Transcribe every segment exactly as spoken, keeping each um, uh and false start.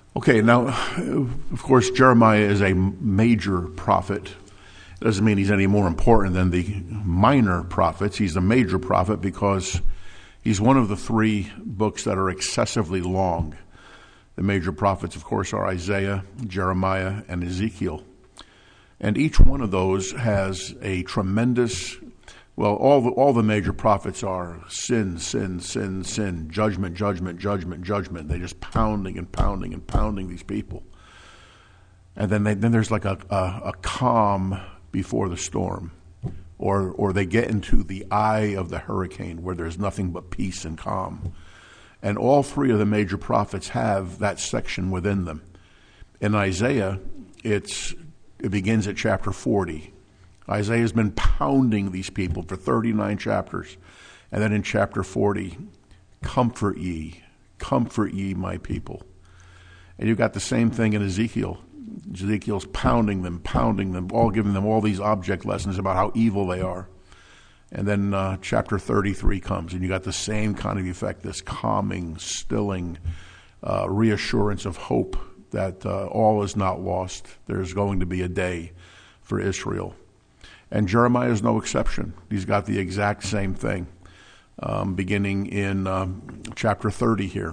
Okay, now, of course, Jeremiah is a major prophet. It doesn't mean he's any more important than the minor prophets. He's a major prophet because he's one of the three books that are excessively long. The major prophets, of course, are Isaiah, Jeremiah, and Ezekiel. And each one of those has a tremendous, well, all the, all the major prophets are sin, sin, sin, sin, judgment, judgment, judgment, judgment. They're just pounding and pounding and pounding these people. And then they, then there's like a, a, a calm before the storm. Or, or they get into the eye of the hurricane where there's nothing but peace and calm. And all three of the major prophets have that section within them. In Isaiah, it's it begins at chapter forty. Isaiah has been pounding these people for thirty-nine chapters. And then in chapter forty, comfort ye, comfort ye my people. And you've got the same thing in Ezekiel. Ezekiel's pounding them, pounding them, all giving them all these object lessons about how evil they are. And then uh, chapter thirty-three comes, and you got the same kind of effect, this calming, stilling, uh, reassurance of hope that uh, all is not lost. There's going to be a day for Israel. And Jeremiah is no exception. He's got the exact same thing, um, beginning in um, chapter thirty here.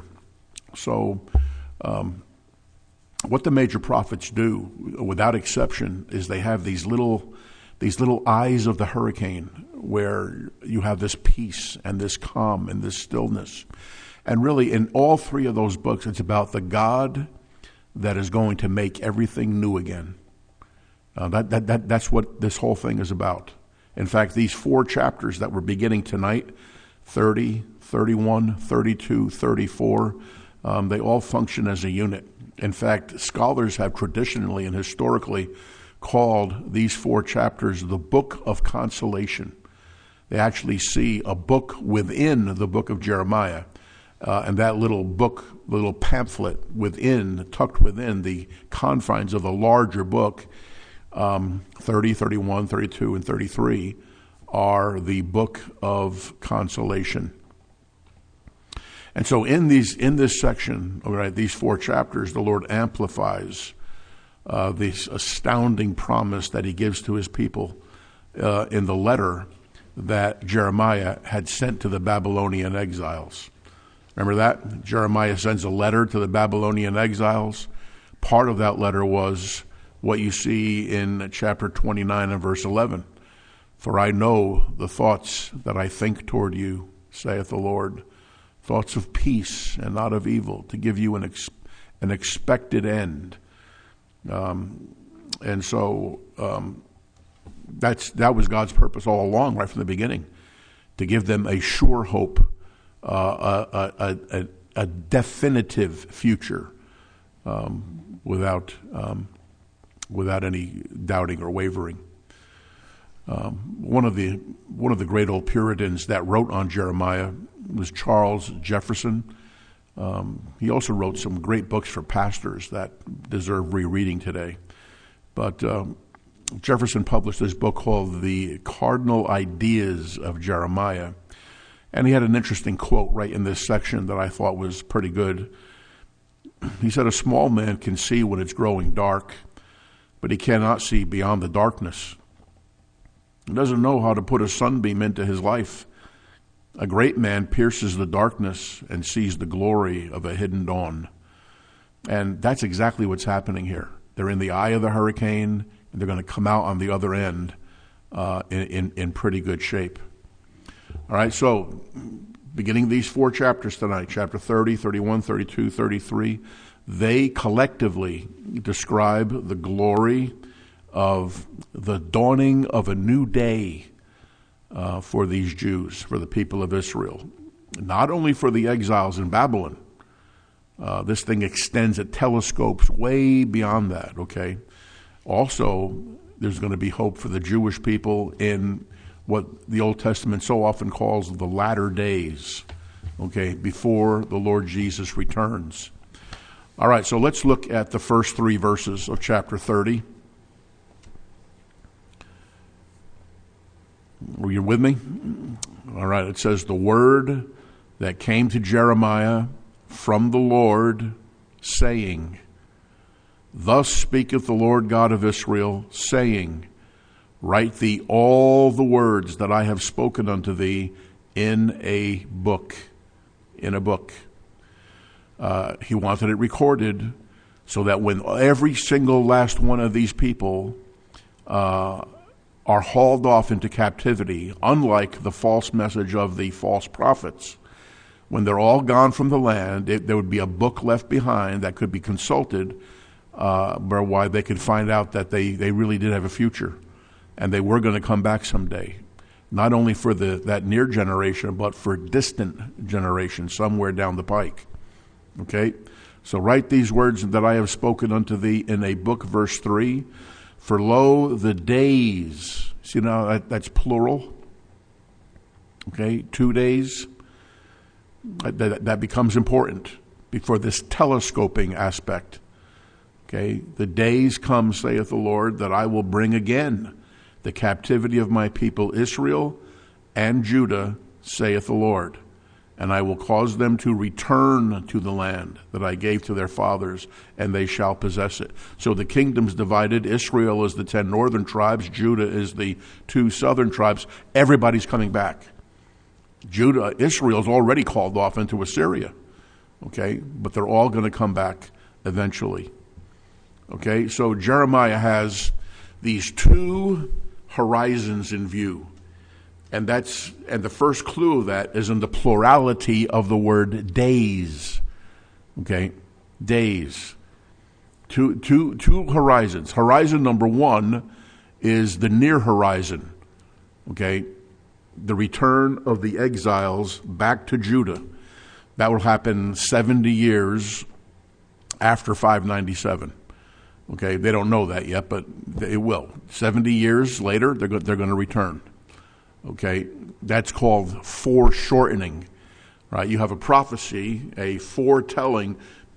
So um, what the major prophets do, without exception, is they have these little these little eyes of the hurricane where you have this peace and this calm and this stillness. And really, in all three of those books, it's about the God that is going to make everything new again. Uh, that, that, that that's what this whole thing is about. In fact, these four chapters that we're beginning tonight, thirty, thirty-one, thirty-two, thirty-four, um, they all function as a unit. In fact, scholars have traditionally and historically called these four chapters the Book of Consolation. They actually see a book within the book of Jeremiah, uh, and that little book, little pamphlet within, tucked within the confines of the larger book, um, thirty, thirty-one, thirty-two, and thirty-three, are the Book of Consolation. And so in these in this section, all right, these four chapters, the Lord amplifies uh, this astounding promise that he gives to his people uh, in the letter that Jeremiah had sent to the Babylonian exiles. Remember that? Jeremiah sends a letter to the Babylonian exiles. Part of that letter was what you see in chapter twenty-nine and verse eleven. For I know the thoughts that I think toward you, saith the Lord, thoughts of peace and not of evil, to give you an ex- an expected end. Um, and so um, that's that was God's purpose all along, right from the beginning, to give them a sure hope, uh, a, a, a, a definitive future, um, without um, without any doubting or wavering. Um, one of the one of the great old Puritans that wrote on Jeremiah was Charles Jefferson. Um, he also wrote some great books for pastors that deserve rereading today. But um, Jefferson published this book called The Cardinal Ideas of Jeremiah. And he had an interesting quote right in this section that I thought was pretty good. He said, a small man can see when it's growing dark, but he cannot see beyond the darkness. He doesn't know how to put a sunbeam into his life. A great man pierces the darkness and sees the glory of a hidden dawn. And that's exactly what's happening here. They're in the eye of the hurricane, and they're going to come out on the other end uh, in, in, in pretty good shape. All right, so beginning these four chapters tonight, chapter thirty, thirty-one, thirty-two, thirty-three, they collectively describe the glory of the dawning of a new day uh, for these Jews, for the people of Israel. Not only for the exiles in Babylon. Uh, this thing extends, it telescopes way beyond that, okay? Also, there's going to be hope for the Jewish people in what the Old Testament so often calls the latter days, okay, before the Lord Jesus returns. All right, so let's look at the first three verses of chapter thirty. Are you with me? All right, it says, the word that came to Jeremiah from the Lord, saying, Thus speaketh the Lord God of Israel, saying, Write thee all the words that I have spoken unto thee in a book. In a book. Uh, he wanted it recorded so that when every single last one of these people uh, are hauled off into captivity, unlike the false message of the false prophets, when they're all gone from the land, it, there would be a book left behind that could be consulted uh, whereby they could find out that they, they really did have a future and they were going to come back someday, not only for the that near generation, but for distant generations somewhere down the pike. Okay? So write these words that I have spoken unto thee in a book, verse three. For lo, the days, see now that, that's plural. Okay, two days. That, that becomes important for this telescoping aspect. Okay, the days come, saith the Lord, that I will bring again the captivity of my people Israel and Judah, saith the Lord. And I will cause them to return to the land that I gave to their fathers, and they shall possess it. So the kingdom's divided. Israel is the ten northern tribes. Judah is the two southern tribes. Everybody's coming back. Judah, Israel's already called off into Assyria. Okay? But they're all going to come back eventually. Okay? So Jeremiah has these two horizons in view. And that's and the first clue of that is in the plurality of the word days. Okay? Days. Two two two horizons. Horizon number one is the near horizon. Okay? The return of the exiles back to Judah. That will happen seventy years after five ninety-seven. Okay? They don't know that yet, but it will. seventy years later, they're go- they're going to return. Okay, that's called foreshortening, right? You have a prophecy, a foretelling,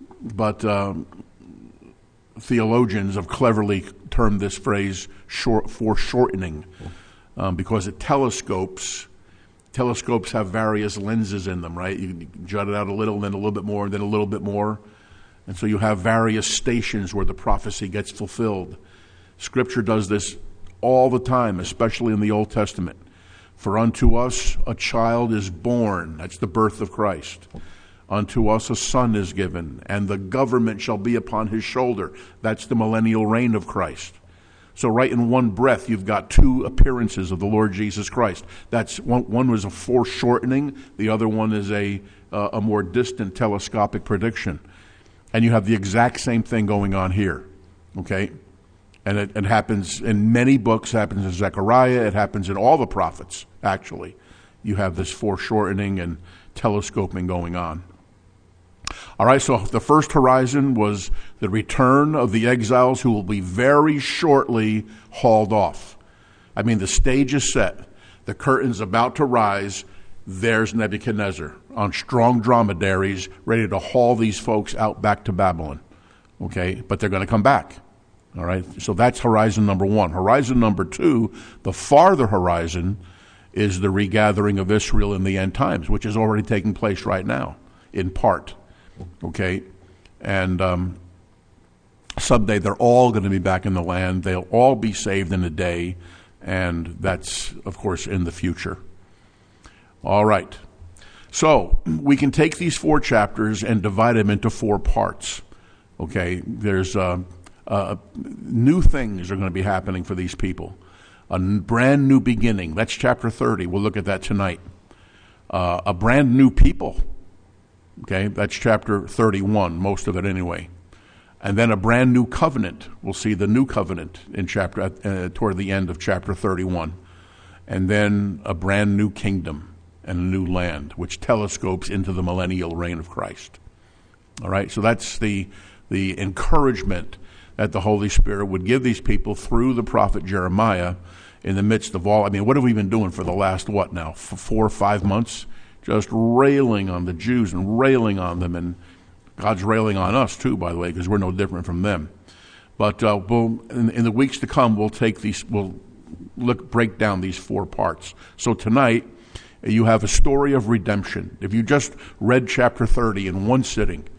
but um, theologians have cleverly termed this phrase short, foreshortening um, because it telescopes. Telescopes have various lenses in them, right? You jut it out a little, then a little bit more, then a little bit more. And so you have various stations where the prophecy gets fulfilled. Scripture does this all the time, especially in the Old Testament. For unto us a child is born. That's the birth of Christ. Unto us a son is given, and the government shall be upon his shoulder. That's the millennial reign of Christ. So right in one breath, you've got two appearances of the Lord Jesus Christ. That's one, one was a foreshortening. The other one is a, uh, a more distant telescopic prediction. And you have the exact same thing going on here. Okay? And it, it happens in many books, happens in Zechariah, it happens in all the prophets, actually. You have this foreshortening and telescoping going on. All right, so the first horizon was the return of the exiles who will be very shortly hauled off. I mean, the stage is set. The curtain's about to rise. There's Nebuchadnezzar on strong dromedaries ready to haul these folks out back to Babylon. Okay, but they're going to come back. All right, so that's horizon number one. Horizon number two, the farther horizon, is the regathering of Israel in the end times, which is already taking place right now, in part. Okay, and um, someday they're all going to be back in the land. They'll all be saved in a day, and that's, of course, in the future. All right, so we can take these four chapters and divide them into four parts. Okay, there's... Uh, Uh, new things are going to be happening for these people. A n- brand new beginning. That's chapter thirty. We'll look at that tonight. Uh, a brand new people. Okay, that's chapter thirty-one, most of it anyway. And then a brand new covenant. We'll see the new covenant in chapter uh, toward the end of chapter thirty-one. And then a brand new kingdom and a new land, which telescopes into the millennial reign of Christ. All right, so that's the the encouragement that the Holy Spirit would give these people through the prophet Jeremiah in the midst of all. I mean, what have we been doing for the last, what now, four or five months? Just railing on the Jews and railing on them. And God's railing on us too, by the way, because we're no different from them. But uh, we'll, in, in the weeks to come, we'll take these, we'll look, break down these four parts. So tonight, you have a story of redemption. If you just read chapter thirty in one sitting,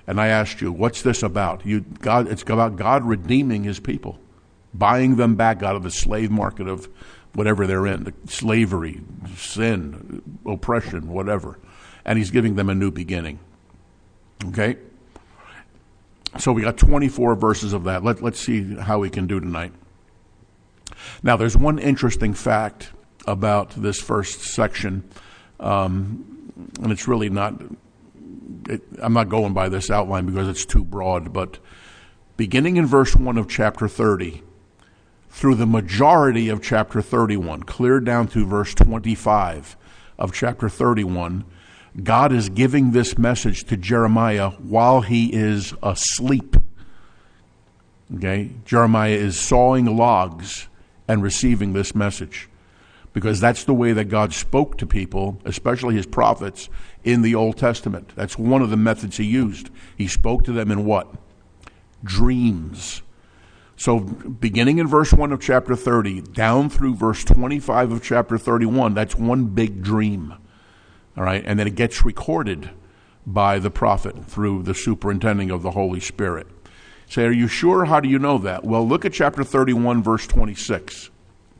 And I asked you, what's this about? You, God, it's about God redeeming his people, buying them back out of the slave market of whatever they're in, the slavery, sin, oppression, whatever. And he's giving them a new beginning. Okay? So we got twenty-four verses of that. Let, let's see how we can do tonight. Now, there's one interesting fact about this first section, um, and it's really not, it, I'm not going by this outline because it's too broad, but beginning in verse one of chapter thirty, through the majority of chapter thirty-one, clear down to verse twenty-five of chapter thirty-one, God is giving this message to Jeremiah while he is asleep. Okay? Jeremiah is sawing logs and receiving this message, because that's the way that God spoke to people, especially his prophets, in the Old Testament. That's one of the methods he used. He spoke to them in what? Dreams. So beginning in verse one of chapter thirty, down through verse twenty-five of chapter thirty-one, that's one big dream. All right, and then it gets recorded by the prophet through the superintending of the Holy Spirit. Say, are you sure? How do you know that? Well, look at chapter thirty-one, verse twenty-six.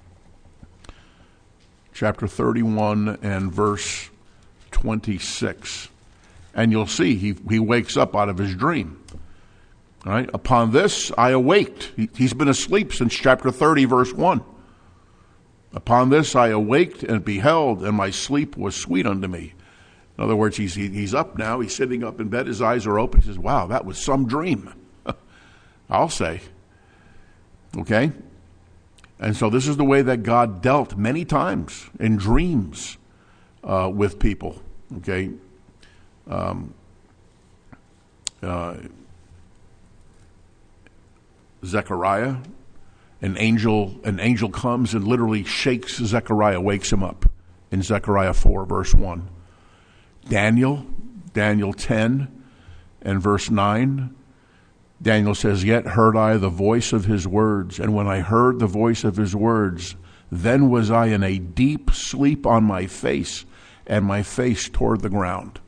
Chapter thirty-one and verse twenty-six. And you'll see he, he wakes up out of his dream. All right, upon this I awaked. He, he's been asleep since chapter thirty, verse one. Upon this I awaked and beheld, and my sleep was sweet unto me. In other words, he's he, he's up now. He's sitting up in bed. His eyes are open. He says, wow, that was some dream. I'll say. Okay? And so this is the way that God dealt many times in dreams uh, with people. Okay? Um, uh, Zechariah, An angel, an angel comes and literally shakes Zechariah, wakes him up in Zechariah four, verse one. Daniel, Daniel ten and verse nine. Daniel says, yet heard I the voice of his words, and when I heard the voice of his words, then was I in a deep sleep on my face, and my face toward the ground.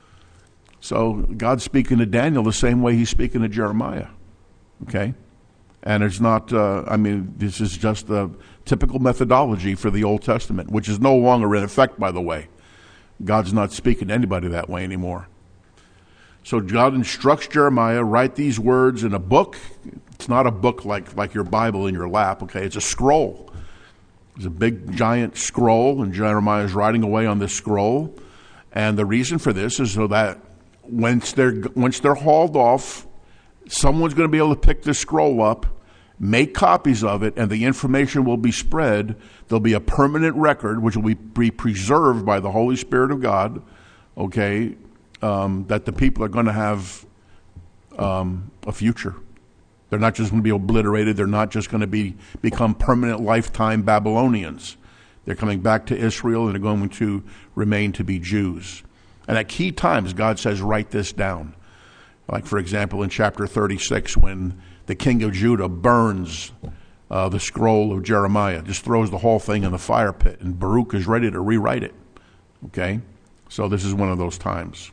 So God's speaking to Daniel the same way he's speaking to Jeremiah. Okay? And it's not, uh, I mean, this is just the typical methodology for the Old Testament, which is no longer in effect, by the way. God's not speaking to anybody that way anymore. So God instructs Jeremiah, write these words in a book. It's not a book like, like your Bible in your lap, okay? It's a scroll. It's a big, giant scroll, and Jeremiah is writing away on this scroll. And the reason for this is so that once they're, once they're hauled off, someone's going to be able to pick this scroll up, make copies of it, and the information will be spread. There'll be a permanent record, which will be preserved by the Holy Spirit of God, okay, um, that the people are going to have um, a future. They're not just going to be obliterated. They're not just going to be become permanent lifetime Babylonians. They're coming back to Israel, and they're going to remain to be Jews. And at key times, God says, write this down. Like, for example, in chapter thirty-six, when the king of Judah burns uh, the scroll of Jeremiah, just throws the whole thing in the fire pit, and Baruch is ready to rewrite it. Okay? So this is one of those times.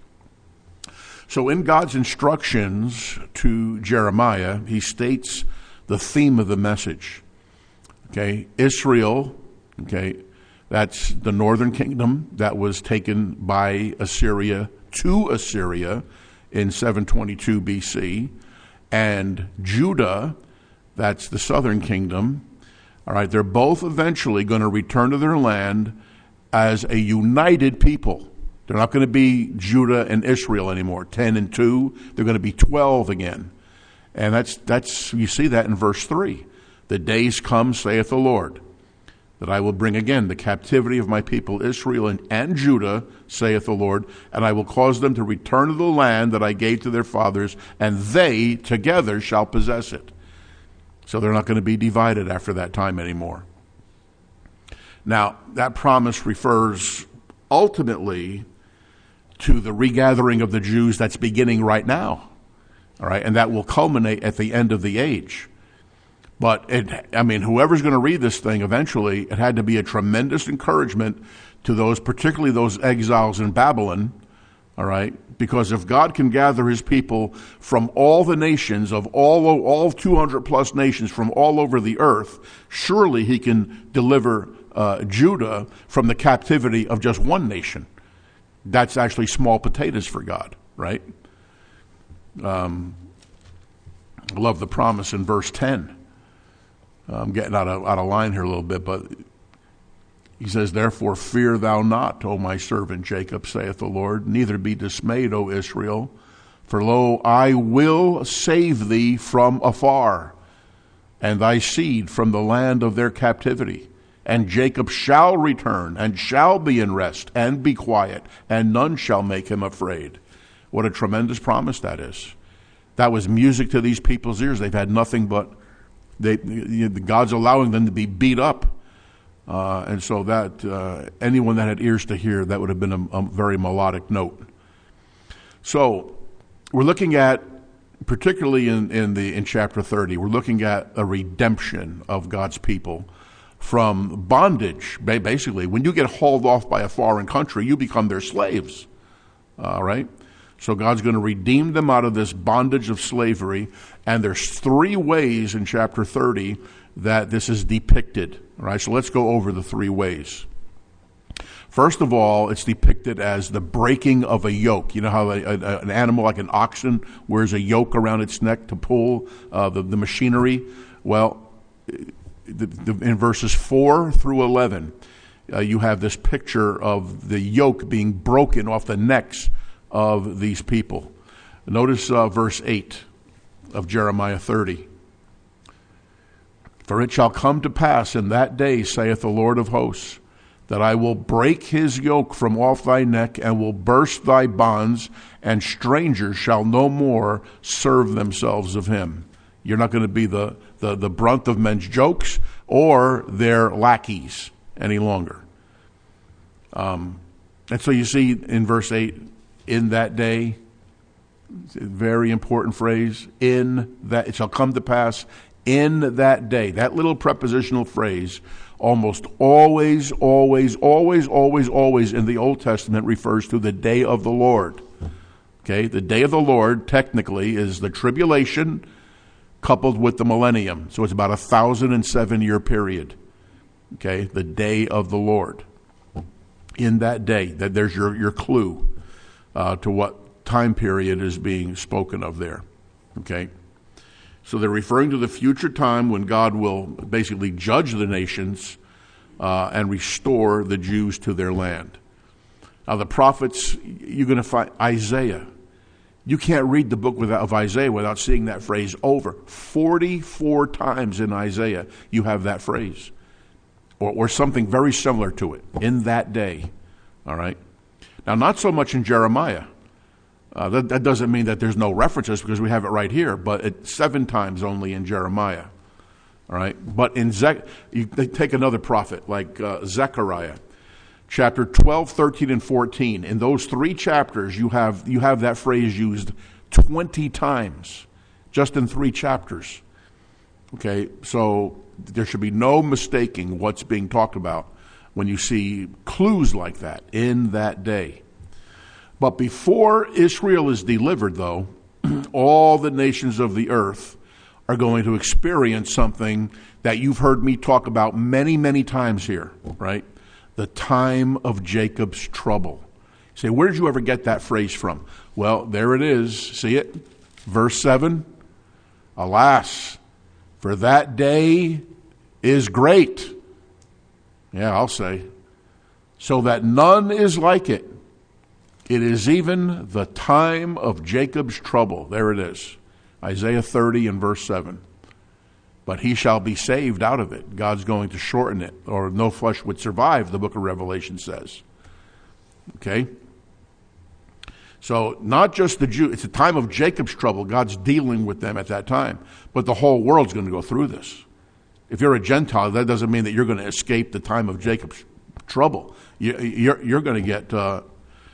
So in God's instructions to Jeremiah, he states the theme of the message. Okay? Israel, okay, that's the northern kingdom that was taken by Assyria to Assyria in seven twenty-two B C, and Judah, that's the southern kingdom. All right, they're both eventually going to return to their land as a united people. They're not going to be Judah and Israel anymore, ten and two. They're going to be twelve again. And that's, that's you see that in verse three. The days come, saith the Lord, that I will bring again the captivity of my people Israel and, and Judah, saith the Lord, and I will cause them to return to the land that I gave to their fathers, and they together shall possess it. So they're not going to be divided after that time anymore. Now, that promise refers ultimately to the regathering of the Jews that's beginning right now, all right, and that will culminate at the end of the age. But, it, I mean, whoever's going to read this thing eventually, it had to be a tremendous encouragement to those, particularly those exiles in Babylon, all right, Because if God can gather his people from all the nations of all, all two hundred plus nations from all over the earth, surely he can deliver uh, Judah from the captivity of just one nation. That's actually small potatoes for God, right? Um, I love the promise in verse ten. I'm getting out of, out of line here a little bit, but he says, therefore fear thou not, O my servant Jacob, saith the Lord, neither be dismayed, O Israel, for lo, I will save thee from afar, and thy seed from the land of their captivity. And Jacob shall return, and shall be in rest, and be quiet, and none shall make him afraid. What a tremendous promise that is. That was music to these people's ears. They've had nothing but, they, God's allowing them to be beat up. Uh, and so that uh, anyone that had ears to hear, that would have been a, a very melodic note. So we're looking at, particularly in, in the in chapter thirty, we're looking at a redemption of God's people from bondage. Basically, when you get hauled off by a foreign country, you become their slaves. All right? So God's going to redeem them out of this bondage of slavery. And there's three ways in chapter thirty that this is depicted. All right, so let's go over the three ways. First of all, it's depicted as the breaking of a yoke. You know how a, a, an animal like an oxen wears a yoke around its neck to pull uh, the, the machinery? Well, the, the, in verses four through eleven, uh, you have this picture of the yoke being broken off the necks of these people. Notice uh, verse eight of Jeremiah thirty. For it shall come to pass in that day, saith the Lord of hosts, that I will break his yoke from off thy neck, and will burst thy bonds, and strangers shall no more serve themselves of him. You're not going to be the, the, the brunt of men's jokes or their lackeys any longer. Um, and so you see in verse eight, in that day, it's a very important phrase, in that it shall come to pass in that day. That little prepositional phrase almost always, always, always, always, always in the Old Testament refers to the day of the Lord. Okay, the day of the Lord technically is the tribulation coupled with the millennium. So it's about a thousand and seven year period. Okay, the day of the Lord. In that day, that there's your, your clue uh, to what time period is being spoken of there. Okay. So they're referring to the future time when God will basically judge the nations uh, and restore the Jews to their land. Now the prophets, you're going to find Isaiah. You can't read the book without, of Isaiah without seeing that phrase over. forty-four times in Isaiah you have that phrase. Or, or something very similar to it, in that day. All right? Now not so much in Jeremiah. Uh, that, that doesn't mean that there's no references because we have it right here, but it's seven times only in Jeremiah. All right, but in Ze- you take another prophet like uh, Zechariah, chapter twelve, thirteen, and fourteen. In those three chapters, you have you have that phrase used twenty times, just in three chapters. Okay, so there should be no mistaking what's being talked about when you see clues like that in that day. But before Israel is delivered, though, all the nations of the earth are going to experience something that you've heard me talk about many, many times here, right? The time of Jacob's trouble. You say, where did you ever get that phrase from? Well, there it is. See it? Verse seven. Alas, for that day is great. Yeah, I'll say. So that none is like it. It is even the time of Jacob's trouble. There it is. Isaiah thirty and verse seven. But he shall be saved out of it. God's going to shorten it, or no flesh would survive, the book of Revelation says. Okay? So not just the Jew, it's the time of Jacob's trouble. God's dealing with them at that time. But the whole world's going to go through this. If you're a Gentile, that doesn't mean that you're going to escape the time of Jacob's trouble. You, you're, you're going to get uh,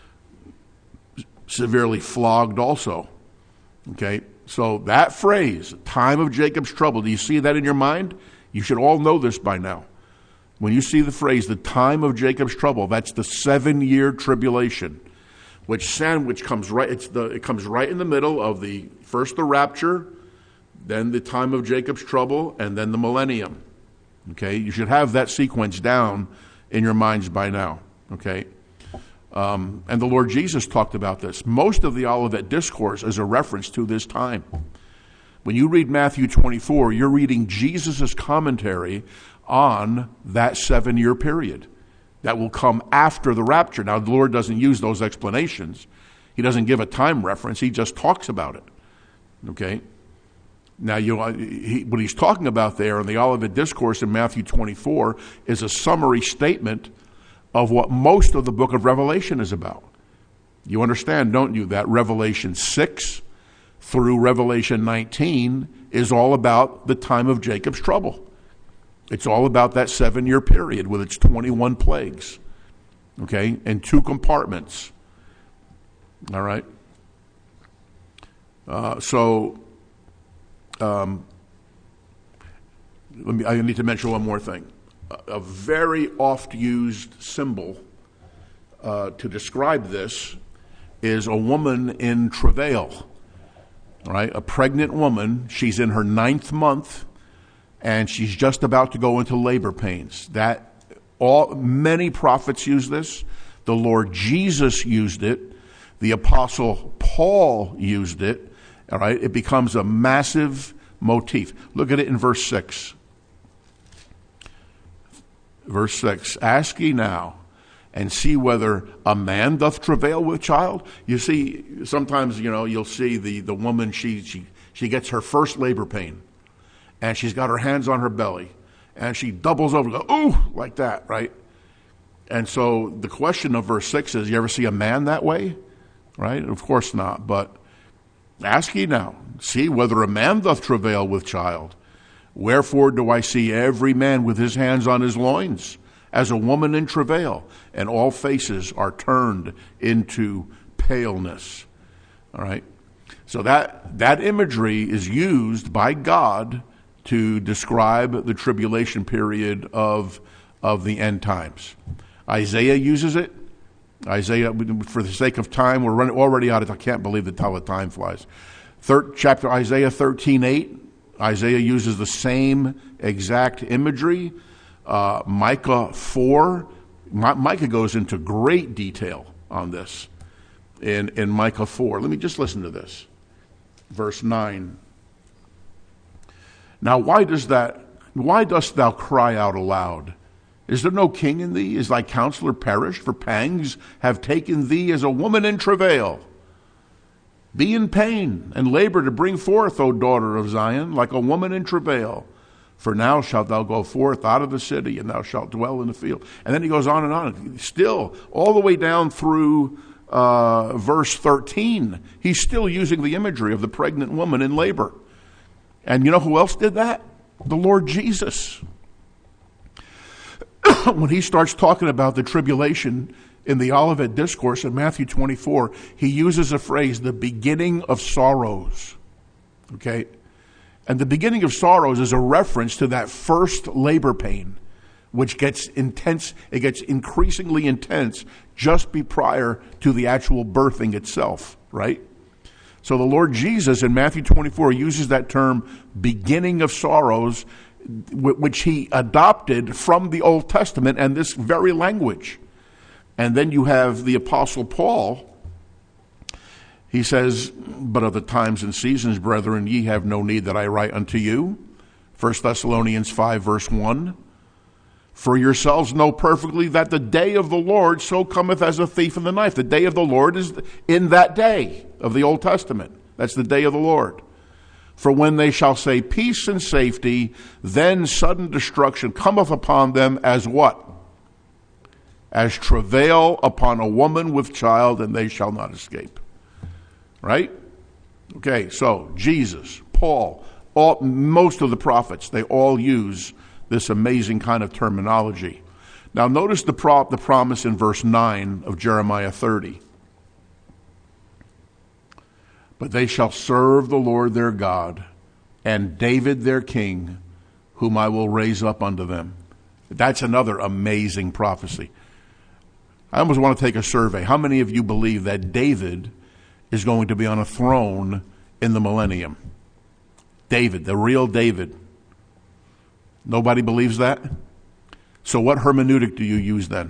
severely flogged also. Okay? So that phrase, time of Jacob's trouble, do you see that in your mind? You should all know this by now. When you see the phrase, the time of Jacob's trouble, that's the seven-year tribulation. which sandwich comes right, it's the, it comes right in the middle of the, first the rapture, then the time of Jacob's trouble, and then the millennium. Okay, you should have that sequence down in your minds by now. Okay, um, and the Lord Jesus talked about this. Most of the Olivet Discourse is a reference to this time. When you read Matthew twenty-four, you're reading Jesus' commentary on that seven-year period that will come after the rapture. Now, the Lord doesn't use those explanations. He doesn't give a time reference. He just talks about it. Okay? Now, you know, he, what he's talking about there in the Olivet Discourse in Matthew twenty-four is a summary statement of what most of the book of Revelation is about. You understand, don't you, that Revelation six through Revelation nineteen is all about the time of Jacob's trouble. It's all about that seven-year period with its twenty-one plagues, okay, and two compartments. All right? Uh, so... Um, let me, I need to mention one more thing. A, a very oft-used symbol uh, to describe this is a woman in travail. All right, a pregnant woman. She's in her ninth month, and she's just about to go into labor pains. That all many prophets use this. The Lord Jesus used it. The Apostle Paul used it. All right, it becomes a massive motif. Look at it in verse six. Verse six, ask ye now, and see whether a man doth travail with child. You see, sometimes, you know, you'll see the, the woman, she, she, she gets her first labor pain, and she's got her hands on her belly, and she doubles over, go, ooh, like that, right? And so the question of verse six is, you ever see a man that way? Right? Of course not, but ask ye now, see whether a man doth travail with child. Wherefore do I see every man with his hands on his loins, as a woman in travail, and all faces are turned into paleness. All right? So that, that imagery is used by God to describe the tribulation period of, of the end times. Isaiah uses it. Isaiah, for the sake of time, we're running already out of. I can't believe the how the time flies. Third chapter, Isaiah thirteen eight. Isaiah uses the same exact imagery. Uh, Micah four. My, Micah goes into great detail on this in in Micah four. Let me just listen to this, verse nine. Now, why does that? Why dost thou cry out aloud? Is there no king in thee? Is thy counselor perished? For pangs have taken thee as a woman in travail. Be in pain and labor to bring forth, O daughter of Zion, like a woman in travail. For now shalt thou go forth out of the city, and thou shalt dwell in the field. And then he goes on and on. Still, all the way down through uh, verse thirteen, he's still using the imagery of the pregnant woman in labor. And you know who else did that? The Lord Jesus. When he starts talking about the tribulation in the Olivet Discourse in Matthew twenty-four, he uses a phrase, the beginning of sorrows. Okay? And the beginning of sorrows is a reference to that first labor pain, which gets intense, it gets increasingly intense just be prior to the actual birthing itself, right? So the Lord Jesus in Matthew twenty-four uses that term, beginning of sorrows, which he adopted from the Old Testament and this very language. And then you have the Apostle Paul. He says, but of the times and seasons, brethren, ye have no need that I write unto you. First Thessalonians five, verse one. For yourselves know perfectly that the day of the Lord so cometh as a thief in the night. The day of the Lord is in that day of the Old Testament. That's the day of the Lord. For when they shall say peace and safety, then sudden destruction cometh upon them as what? As travail upon a woman with child, and they shall not escape. Right? Okay, so Jesus, Paul, all, most of the prophets, they all use this amazing kind of terminology. Now notice the, pro- the promise in verse nine of Jeremiah thirty. But they shall serve the Lord their God, and David their king, whom I will raise up unto them. That's another amazing prophecy. I almost want to take a survey. How many of you believe that David is going to be on a throne in the millennium? David, the real David. Nobody believes that? So what hermeneutic do you use then?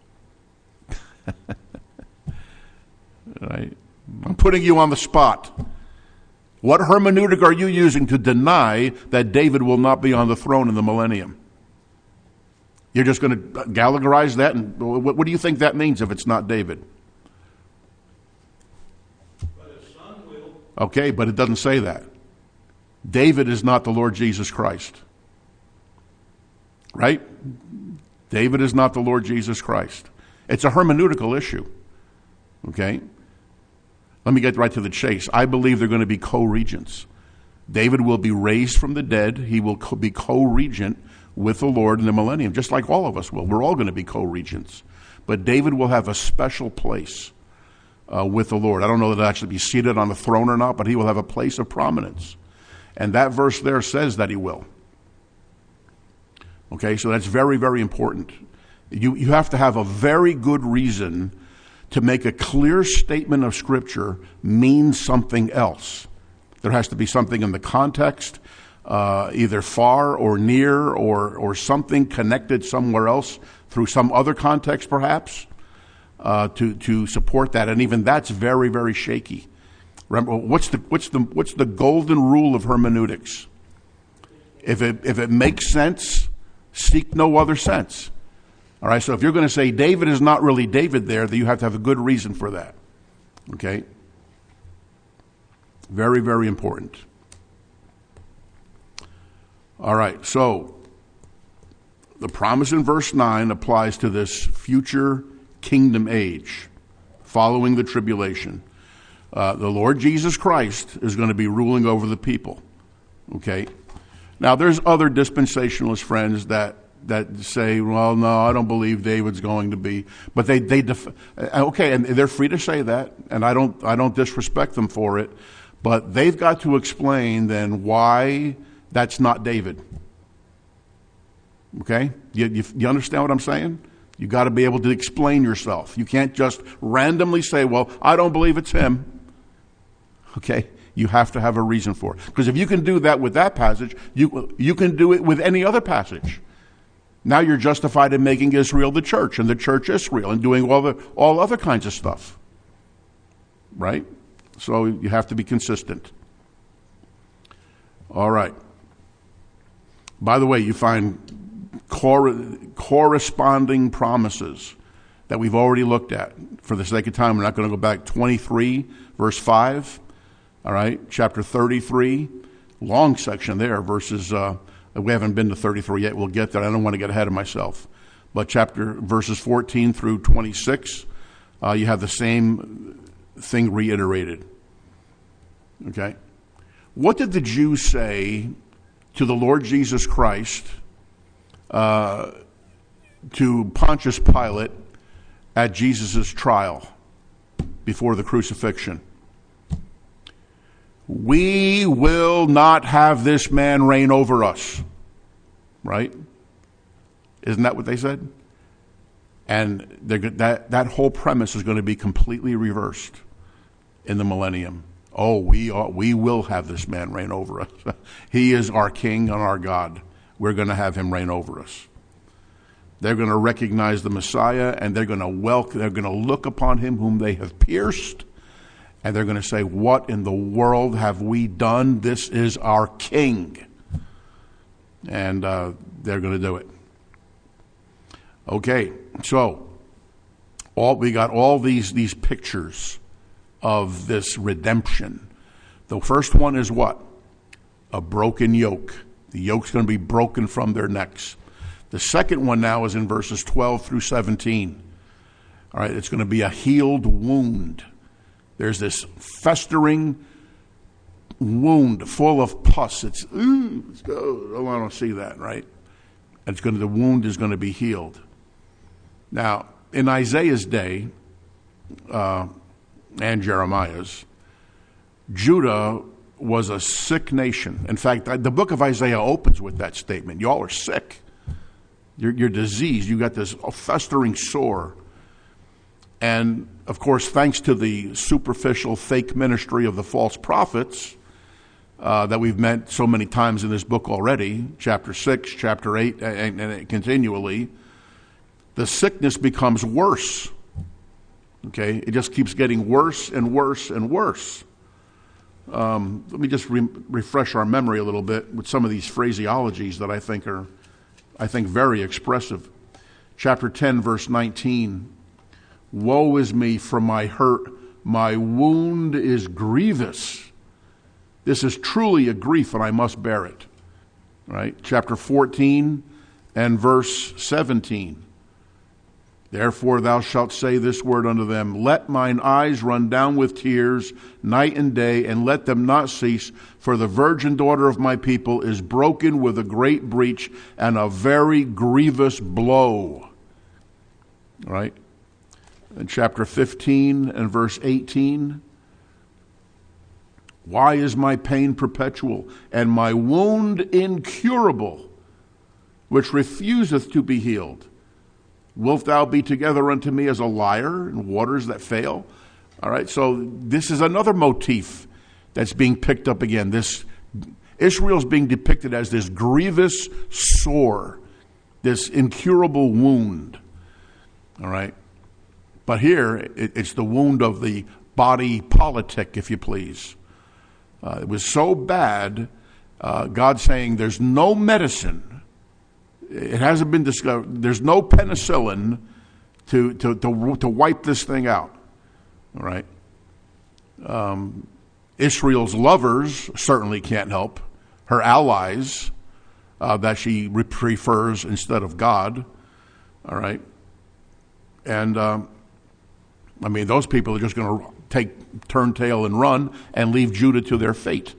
Right? I'm putting you on the spot. What hermeneutic are you using to deny that David will not be on the throne in the millennium? You're just going to Gallagherize that? And what, what do you think that means if it's not David? But his son will. Okay, but it doesn't say that. David is not the Lord Jesus Christ. Right? David is not the Lord Jesus Christ. It's a hermeneutical issue. Okay? Let me get right to the chase. I believe they're going to be co-regents. David will be raised from the dead. He will co- be co-regent with the Lord in the millennium, just like all of us will. We're all going to be co-regents. But David will have a special place uh, with the Lord. I don't know that he'll actually be seated on the throne or not, but he will have a place of prominence. And that verse there says that he will. Okay, so that's very, very important. You, you have to have a very good reason to make a clear statement of Scripture mean something else. There has to be something in the context, uh, either far or near, or or something connected somewhere else through some other context, perhaps, uh, to to support that. And even that's very, very shaky. Remember, what's the what's the what's the golden rule of hermeneutics? If it if it makes sense, seek no other sense. All right, so if you're going to say David is not really David there, then you have to have a good reason for that. Okay? Very, very important. All right, so the promise in verse nine applies to this future kingdom age following the tribulation. Uh, the Lord Jesus Christ is going to be ruling over the people. Okay? Now, there's other dispensationalist friends that that say, well, no, I don't believe David's going to be, but they, they, def- okay, and they're free to say that, and I don't, I don't disrespect them for it, but they've got to explain then why that's not David. Okay? You, you, you understand what I'm saying? You got to be able to explain yourself. You can't just randomly say, well, I don't believe it's him. Okay? You have to have a reason for it. Because if you can do that with that passage, you, you can do it with any other passage. Now you're justified in making Israel the church and the church Israel and doing all the all other kinds of stuff. Right? So you have to be consistent. All right. By the way, you find cor- corresponding promises that we've already looked at. For the sake of time, we're not going to go back. twenty-three, verse five. All right. Chapter thirty-three. Long section there, verses... Uh, We haven't been to thirty-three yet. We'll get there. I don't want to get ahead of myself. But chapter verses fourteen through twenty-six, uh, you have the same thing reiterated. Okay? What did the Jews say to the Lord Jesus Christ, uh, to Pontius Pilate at Jesus' trial before the crucifixion? We will not have this man reign over us. Right? Isn't that what they said? And that, that whole premise is going to be completely reversed in the millennium. Oh, we are, we will have this man reign over us. He is our king and our God. We're going to have him reign over us. They're going to recognize the Messiah, and they're going to welcome, they're going to look upon him whom they have pierced. And they're going to say, what in the world have we done? This is our king. And uh, they're going to do it. Okay, so all we got all these, these pictures of this redemption. The first one is what? A broken yoke. The yoke's going to be broken from their necks. The second one now is in verses twelve through seventeen. All right, it's going to be a healed wound. There's this festering wound full of pus. It's, ooh, oh, I don't see that, right? It's going to, the wound is going to be healed. Now, in Isaiah's day, uh, and Jeremiah's, Judah was a sick nation. In fact, the book of Isaiah opens with that statement. Y'all are sick. You're, you're diseased. You got this festering sore. And, of course, thanks to the superficial fake ministry of the false prophets uh, that we've met so many times in this book already, chapter six, chapter eight, and, and continually, the sickness becomes worse. Okay? It just keeps getting worse and worse and worse. Um, let me just re- refresh our memory a little bit with some of these phraseologies that I think are, I think, very expressive. Chapter ten, verse nineteen. Woe is me for my hurt, my wound is grievous. This is truly a grief, and I must bear it. Right? Chapter fourteen and verse seventeen. Therefore thou shalt say this word unto them, let mine eyes run down with tears night and day, and let them not cease, for the virgin daughter of my people is broken with a great breach and a very grievous blow. All right? In chapter fifteen and verse eighteen, why is my pain perpetual, and my wound incurable, which refuseth to be healed? Wilt thou be together unto me as a liar in waters that fail? All right, so this is another motif that's being picked up again. This Israel's being depicted as this grievous sore, this incurable wound. All right, but here it, it's the wound of the body politic, if you please. Uh, it was so bad, uh, God saying there's no medicine. It hasn't been discovered. There's no penicillin to to to, to wipe this thing out. All right. Um, Israel's lovers certainly can't help. Her allies uh, that she re- prefers instead of God. All right. And um, I mean, those people are just going to take turn tail and run and leave Judah to their fate.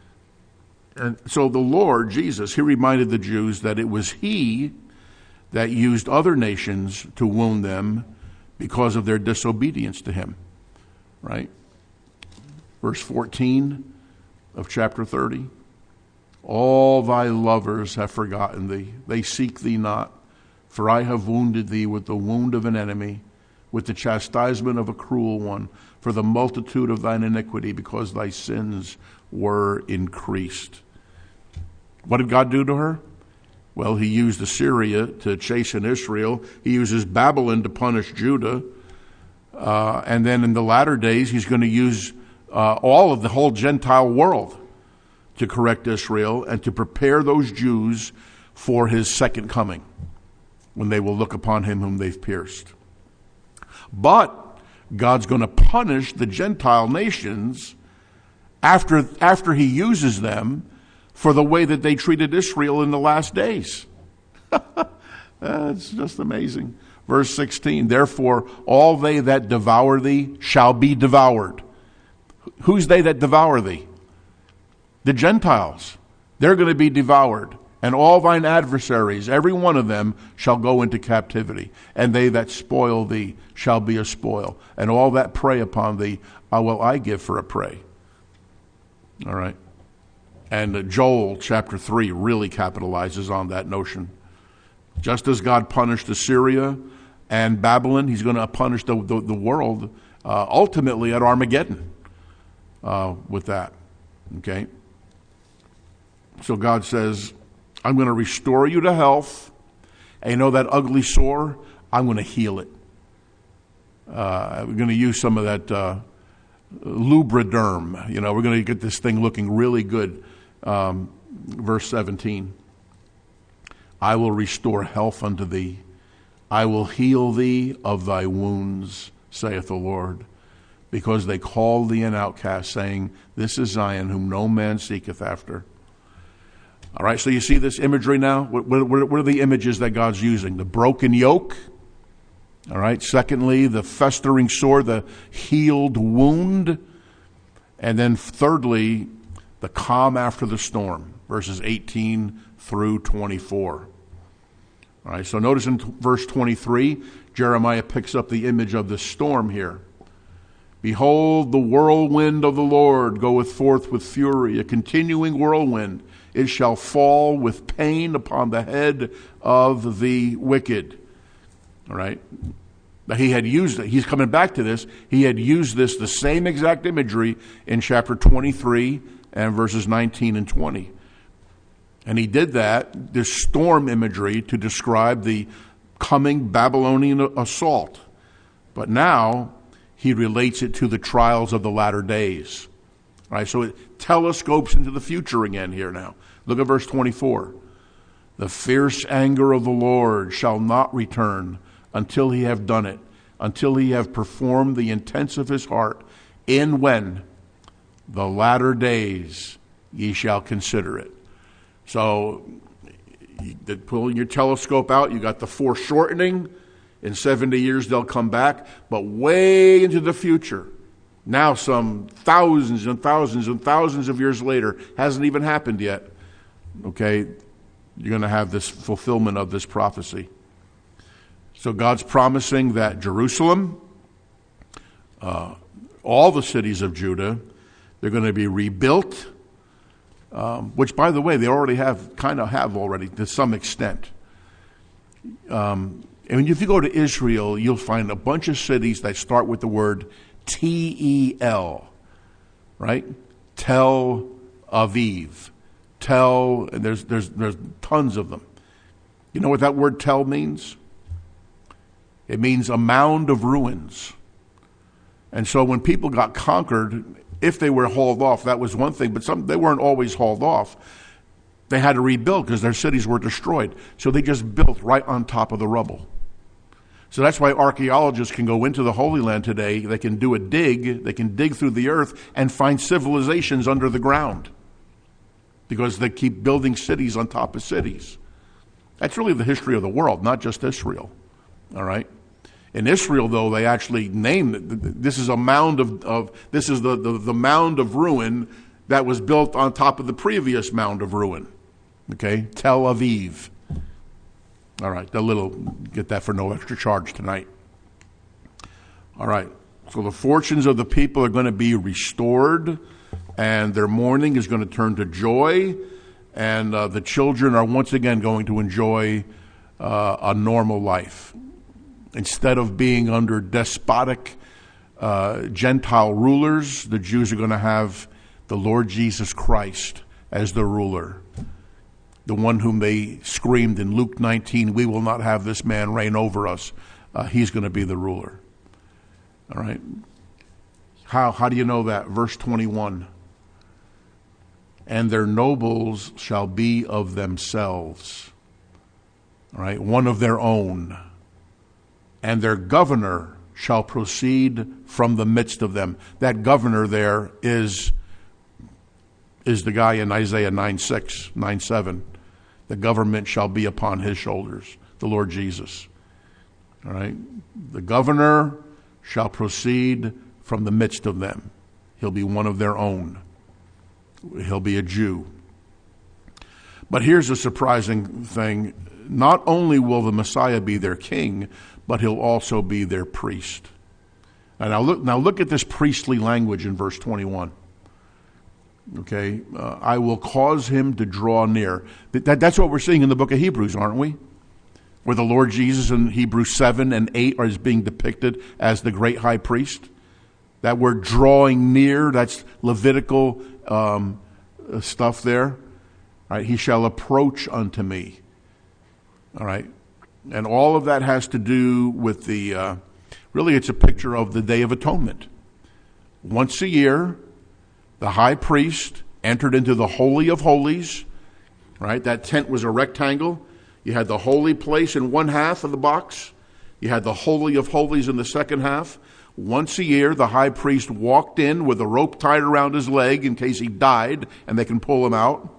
And so the Lord, Jesus, he reminded the Jews that it was he that used other nations to wound them because of their disobedience to him. Right? Verse fourteen of chapter thirty. All thy lovers have forgotten thee. They seek thee not. For I have wounded thee with the wound of an enemy, with the chastisement of a cruel one, for the multitude of thine iniquity, because thy sins were increased. What did God do to her? Well, he used Assyria to chasten Israel. He uses Babylon to punish Judah. Uh, and then in the latter days, he's going to use uh, all of the whole Gentile world to correct Israel and to prepare those Jews for his second coming, when they will look upon him whom they've pierced. But God's going to punish the Gentile nations after, after he uses them for the way that they treated Israel in the last days. It's just amazing. Verse sixteen, therefore all they that devour thee shall be devoured. Who's they that devour thee? The Gentiles. They're going to be devoured. And all thine adversaries, every one of them, shall go into captivity. And they that spoil thee shall be a spoil. And all that prey upon thee, uh, will I give for a prey. All right. And Joel chapter three really capitalizes on that notion. Just as God punished Assyria and Babylon, he's going to punish the, the, the world uh, ultimately at Armageddon uh, with that. Okay? So God says, I'm going to restore you to health. And you know that ugly sore? I'm going to heal it. Uh, we're going to use some of that uh, Lubriderm. You know, we're going to get this thing looking really good. Um, verse seventeen, I will restore health unto thee. I will heal thee of thy wounds, saith the Lord, because they call thee an outcast, saying, this is Zion, whom no man seeketh after. All right, so you see this imagery now? What, what, what are the images that God's using? The broken yoke. All right, secondly, the festering sore, the healed wound. And then thirdly, the calm after the storm, verses eighteen through twenty-four. All right, so notice in t- verse twenty-three, Jeremiah picks up the image of the storm here. Behold, the whirlwind of the Lord goeth forth with fury, a continuing whirlwind. It shall fall with pain upon the head of the wicked. All right. But he had used it. He's coming back to this. He had used this, the same exact imagery, in chapter twenty-three and verses nineteen and twenty. And he did that, this storm imagery, to describe the coming Babylonian assault. But now he relates it to the trials of the latter days. All right, so it telescopes into the future again here now. Look at verse twenty-four. The fierce anger of the Lord shall not return until he have done it, until he have performed the intents of his heart, in when the latter days ye shall consider it. So, you, pulling your telescope out, you got the foreshortening. In seventy years they'll come back, but way into the future, now some thousands and thousands and thousands of years later, hasn't even happened yet. Okay, you're going to have this fulfillment of this prophecy. So God's promising that Jerusalem, uh, all the cities of Judah, they're going to be rebuilt, um, which, by the way, they already have, kind of have already to some extent. Um, and if you go to Israel, you'll find a bunch of cities that start with the word T E L, right? Tel Aviv. Tel, and there's, there's, there's tons of them. You know what that word tel means? It means a mound of ruins. And so when people got conquered, if they were hauled off, that was one thing, but some they weren't always hauled off. They had to rebuild because their cities were destroyed. So they just built right on top of the rubble. So that's why archaeologists can go into the Holy Land today. They can do a dig, they can dig through the earth and find civilizations under the ground because they keep building cities on top of cities. That's really the history of the world, not just Israel. All right? In Israel, though, they actually named it. This is a mound of, of this is the, the, the mound of ruin that was built on top of the previous mound of ruin. Okay? Tel Aviv. All right, a little, get that for no extra charge tonight. All right, so the fortunes of the people are going to be restored, and their mourning is going to turn to joy, and uh, the children are once again going to enjoy uh, a normal life. Instead of being under despotic uh, Gentile rulers, the Jews are going to have the Lord Jesus Christ as the ruler. The one whom they screamed in Luke nineteen, we will not have this man reign over us. Uh, he's going to be the ruler. All right. How, how do you know that? Verse twenty-one. And their nobles shall be of themselves. All right. One of their own. And their governor shall proceed from the midst of them. That governor there is, is the guy in Isaiah nine six, nine seven. The government shall be upon his shoulders, the Lord Jesus. All right? The governor shall proceed from the midst of them. He'll be one of their own. He'll be a Jew. But here's a surprising thing. Not only will the Messiah be their king, but he'll also be their priest. And now look, now look at this priestly language in verse twenty-one. Okay, uh, I will cause him to draw near. That, that, that's what we're seeing in the book of Hebrews, aren't we? Where the Lord Jesus in Hebrews seven and eight is being depicted as the great high priest. That word drawing near, that's Levitical um, stuff there. All right, he shall approach unto me. All right, and all of that has to do with the, uh, really it's a picture of the Day of Atonement. Once a year, the high priest entered into the Holy of Holies, right? That tent was a rectangle. You had the holy place in one half of the box. You had the Holy of Holies in the second half. Once a year, the high priest walked in with a rope tied around his leg in case he died, and they can pull him out,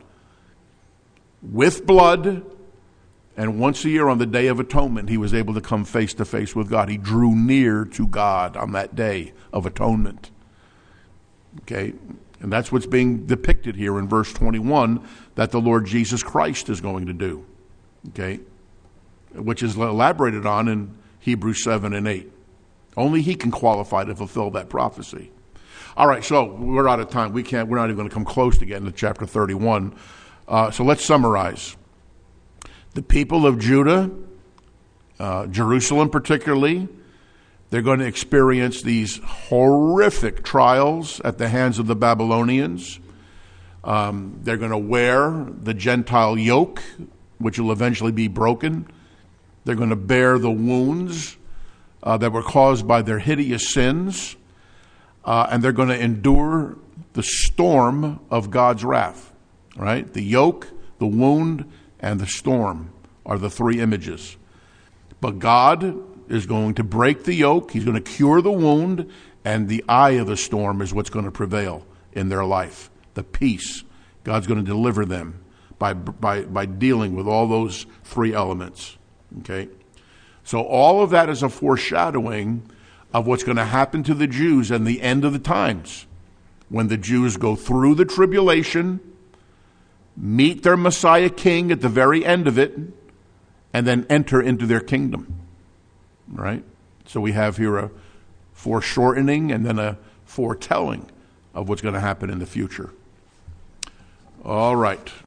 with blood. And once a year on the Day of Atonement, he was able to come face to face with God. He drew near to God on that day of atonement. Okay? And that's what's being depicted here in verse twenty-one that the Lord Jesus Christ is going to do. Okay? Which is elaborated on in Hebrews seven and eight. Only he can qualify to fulfill that prophecy. All right, so we're out of time. We can't, we're not even going to come close to getting to chapter thirty-one. Uh, so let's summarize. The people of Judah, uh, Jerusalem particularly, They're going to experience these horrific trials at the hands of the Babylonians. Um, they're going to wear the Gentile yoke, which will eventually be broken. They're going to bear the wounds uh, that were caused by their hideous sins. Uh, and they're going to endure the storm of God's wrath. Right? The yoke, the wound, and the storm are the three images. But God is going to break the yoke. He's going to cure the wound. And the eye of the storm is what's going to prevail in their life. The peace. God's going to deliver them by, by, by dealing with all those three elements. Okay? So all of that is a foreshadowing of what's going to happen to the Jews in the end of the times. When the Jews go through the tribulation, meet their Messiah King at the very end of it, and then enter into their kingdom. Right? So we have here a foreshortening and then a foretelling of what's going to happen in the future. All right.